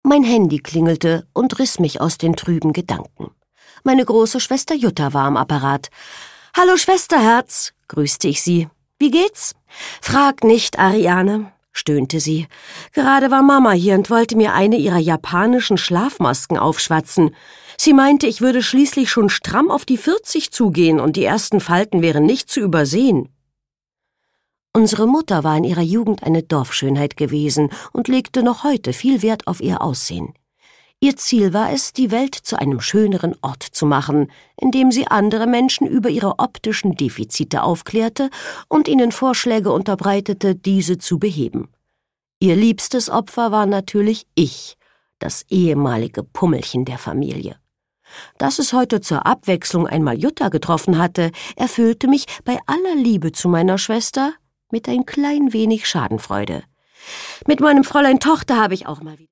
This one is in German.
Mein Handy klingelte und riss mich aus den trüben Gedanken. Meine große Schwester Jutta war am Apparat. »Hallo Schwesterherz«, grüßte ich sie. »Wie geht's?« »Frag nicht, Ariane«, stöhnte sie. »Gerade war Mama hier und wollte mir eine ihrer japanischen Schlafmasken aufschwatzen. Sie meinte, ich würde schließlich schon stramm auf die 40 zugehen und die ersten Falten wären nicht zu übersehen.« Unsere Mutter war in ihrer Jugend eine Dorfschönheit gewesen und legte noch heute viel Wert auf ihr Aussehen. Ihr Ziel war es, die Welt zu einem schöneren Ort zu machen, indem sie andere Menschen über ihre optischen Defizite aufklärte und ihnen Vorschläge unterbreitete, diese zu beheben. Ihr liebstes Opfer war natürlich ich, das ehemalige Pummelchen der Familie. Dass es heute zur Abwechslung einmal Jutta getroffen hatte, erfüllte mich bei aller Liebe zu meiner Schwester mit ein klein wenig Schadenfreude. Mit meinem Fräulein Tochter habe ich auch mal wieder